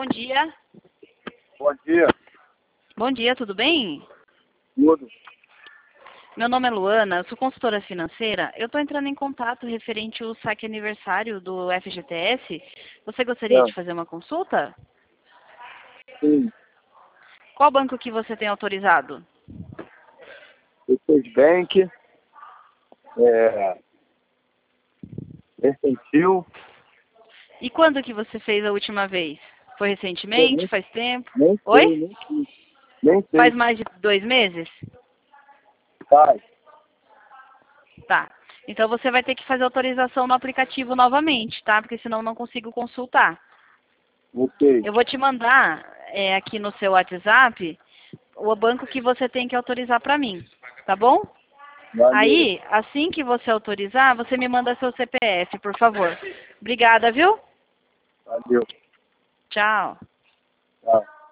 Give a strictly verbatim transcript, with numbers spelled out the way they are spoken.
Bom dia. Bom dia. Bom dia, tudo bem? Tudo. Meu nome é Luana, sou consultora financeira. Eu estou entrando em contato referente ao saque aniversário do F G T S. Você gostaria É. de fazer uma consulta? Sim. Qual banco que você tem autorizado? Depois Bank. É. Mercantil. E quando que você fez a última vez? Foi recentemente? Nem, Faz tempo? nem Oi? sei, nem sei. Nem Faz sei. mais de dois meses? Faz. Tá. Então você vai ter que fazer autorização no aplicativo novamente, tá? Porque senão eu não consigo consultar. Ok. Eu vou te mandar é, aqui no seu WhatsApp o banco que você tem que autorizar para mim, tá bom? Valeu. Aí, assim que você autorizar, você me manda seu C P F, por favor. Obrigada, viu? Valeu. Tchau. Tchau.